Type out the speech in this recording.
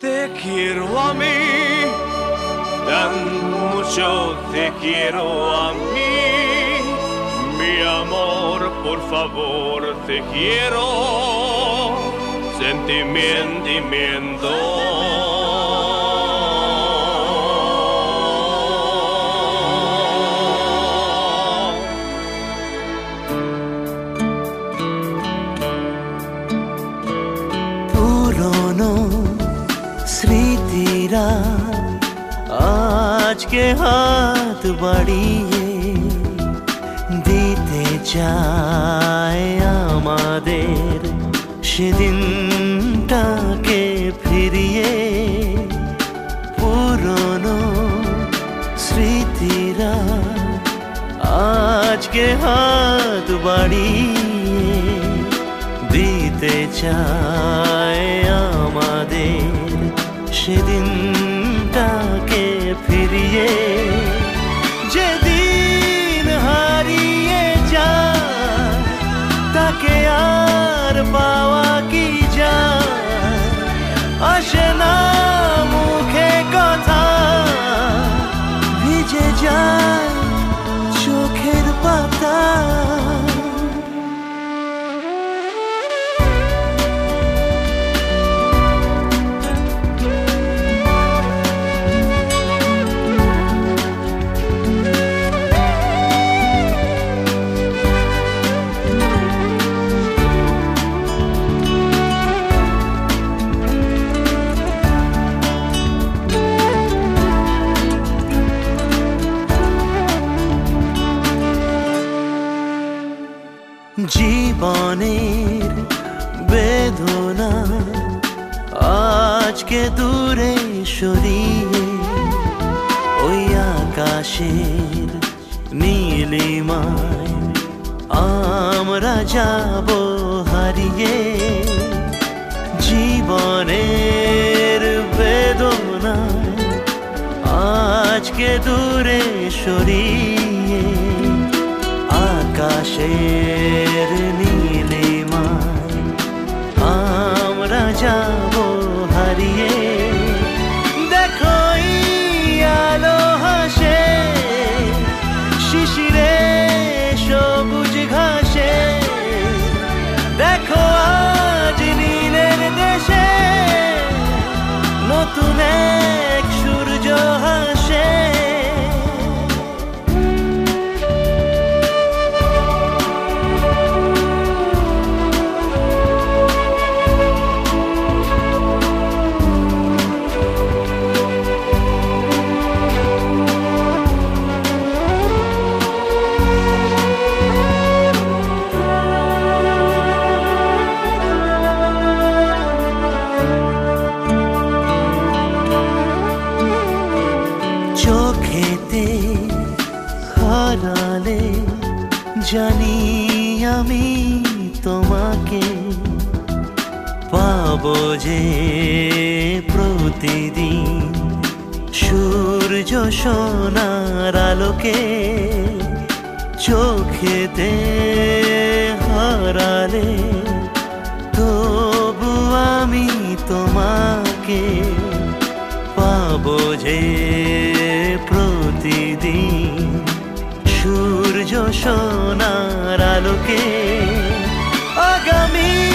Te quiero a mí, tan mucho te quiero a mí, mi amor, por favor, te quiero, sentimiento. স্মৃতিরা আজকে হাত বাড়িয়ে দিতে চায় আমাদের সেদিনটাকে ফিরিয়ে। পুরনো স্মৃতিরা আজকে হাত বাড়িয়ে দিতে চায় আমাদের সেদিনটাকে ফিরিয়ে। যেদিন হারিয়ে যায় তাকে আর পাওয়া কি যায়, আসে না মুখে কথা, ভিজে যায় চোখের পাতা। জীবনের বেদনা আজকে দূরে সরিয়ে ওই আকাশের নীলিমায় আমরা যাব হারিয়ে। জীবনের বেদনা আজকে দূরে সরিয়ে আকাশের নীলিমায় আমরা যাব হারিয়ে। দেখো আলো হাসে শিশিরে সবুজ ঘাসে, দেখো আজ নীলের দেশে নতুন এক সূর্য হাসে। চোখেতে হারালে জানি আমি তোমাকে পাবো যে প্রতিদিন সূর্য সোনার আলোকে। চোখেতে হারালে তবু আমি তোমাকে পাবো যে প্রতিদিন সূর্য সোনার আলোকে। আগামী